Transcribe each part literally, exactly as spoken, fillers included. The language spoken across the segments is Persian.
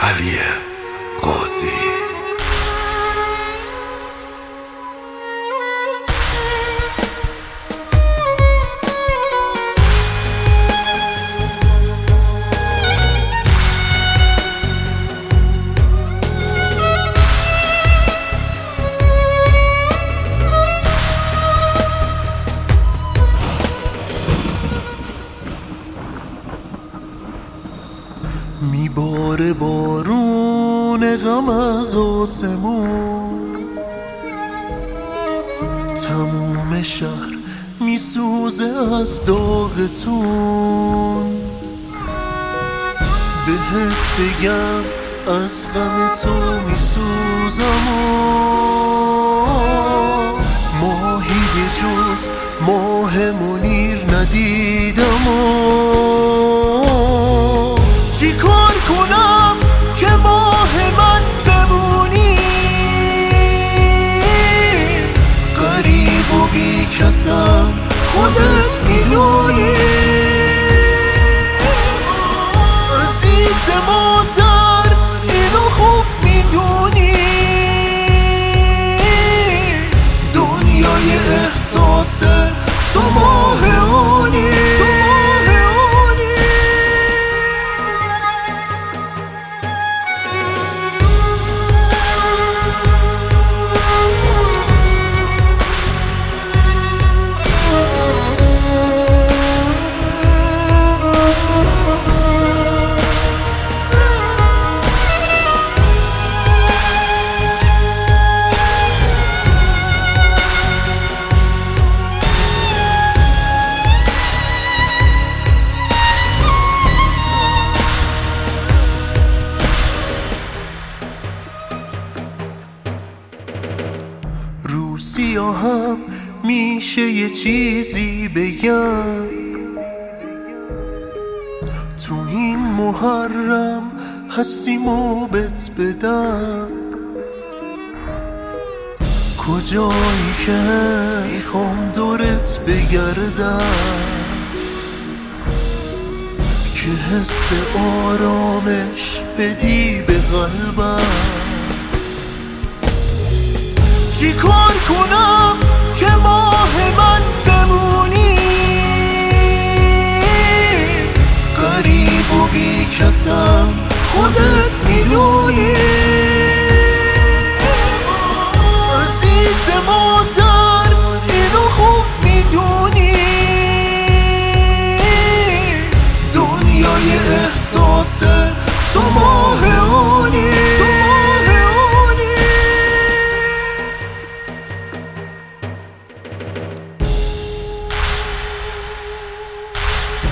علی قاضی. میباره بارون غم از آسمون، تموم شهر میسوزه از داغتون. بهت بگم از غم تو میسوزم و ماهی به جز ماه منیر ندیدم و چی کار کنم که ماه من بمونی؟ غریب و بی کسم خودت میدونی. عزیز مادر اینو خوب میدونی، دنیای احساس تو ماه اونی. رو سیاهم میشه یه چیزی بگم، تو این محرم هستیم و بت بدم. کجایی که میخوام دورت بگردم که حس آرامش بدی به قلبم. چی کار کنم که ماه من بمونی؟ غریب و بی کسم خودت میدونی. عزیز مادر اینو خوب میدونی، دنیای احساس تو ماه اونی.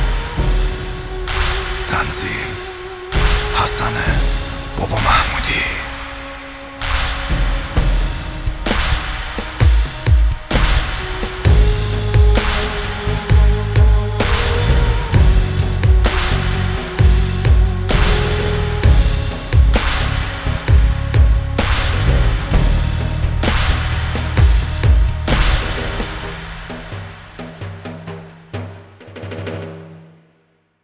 تنظیم حسن بابا محمودی.